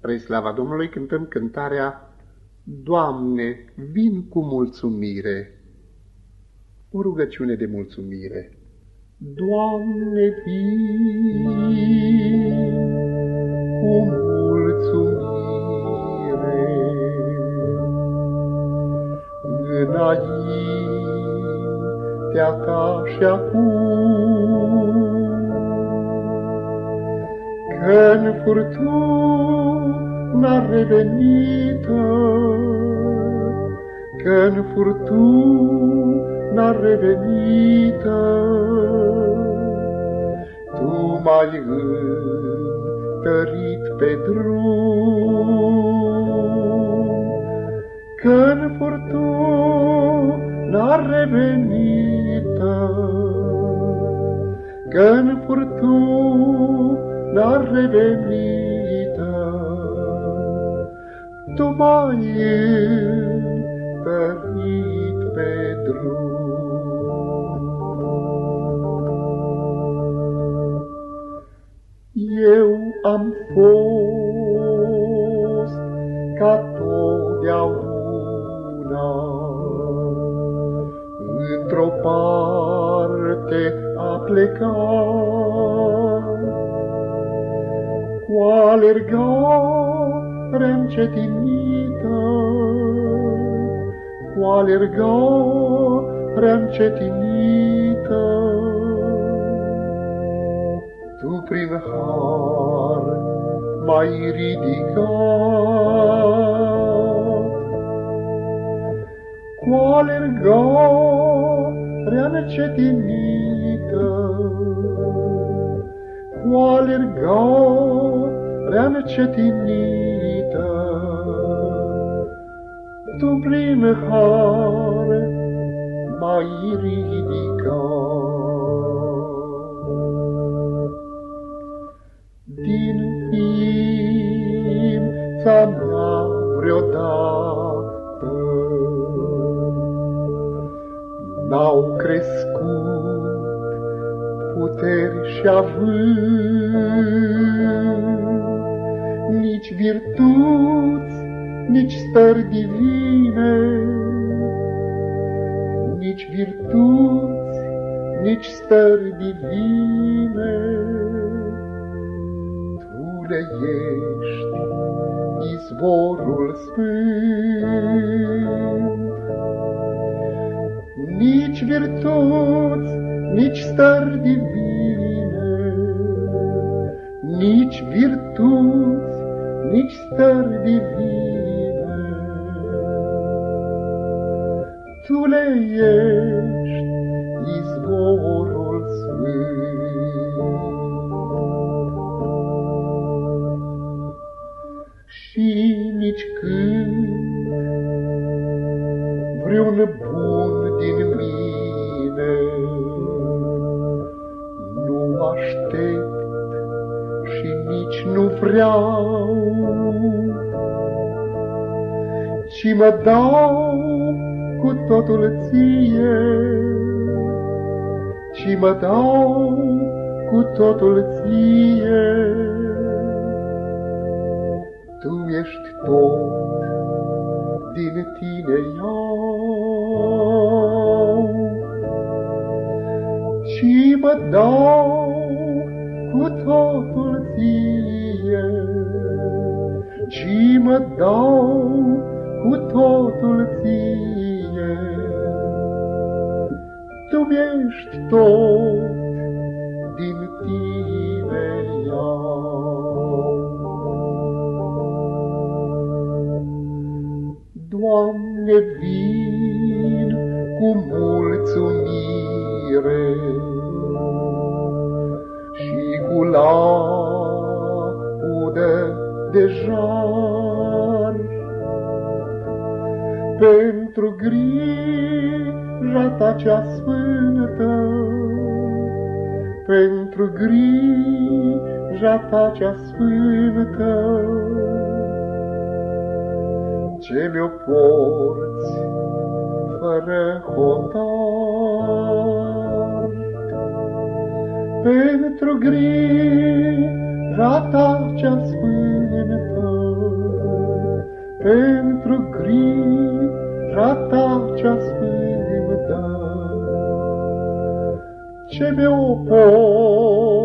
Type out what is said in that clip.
Spre slava Domnului cântăm cântarea Doamne, vin cu mulțumire. O rugăciune de mulțumire. Doamne, vin cu mulțumire înaintea Ta și acum, că-n furtuna revenită, că-n furtuna revenită, Tu m-ai întărit pe drum, că-n furtuna revenită, că-n furtuna revenită, Tu m-ai întărit pe drum. Eu am fost ca totdeauna într-o parte a plecat, cu alergare încetinită, cu alergare încetinită. Tu prin har m-ai ridicat, cu alergare încetinită, cu alergare încetinită. Tu prin har m-ai ridicat. Din ființa mea vreodată n-au crescut puteri și avânt, nici virtuți, nici stări divine, nici virtuți, nici stări divine. Tu le ești izvorul sfânt, nici virtuți, nici stări divine, nici virtuți, nici stări divine. Tu le ești izvorul sfânt. Și nici când vreun bun din mine nu aștept și nici nu vreau, ci mă dau cu totul Ție, ci mă dau cu totul Ție. Tu ești tot, din Tine iau, și mă dau cu totul Ție, și mă dau cu totul Ție. Tu ești tot, din Tine iau. Doamne, vin cu mulțumire și cu laudă de jar, pentru grija Ta cea sfântă, pentru grija Ta cea sfântă, ce mi-o porți fără hotar. Pentru grija Ta cea sfântă, pentru grija ta cea sfântă. Ce mi-o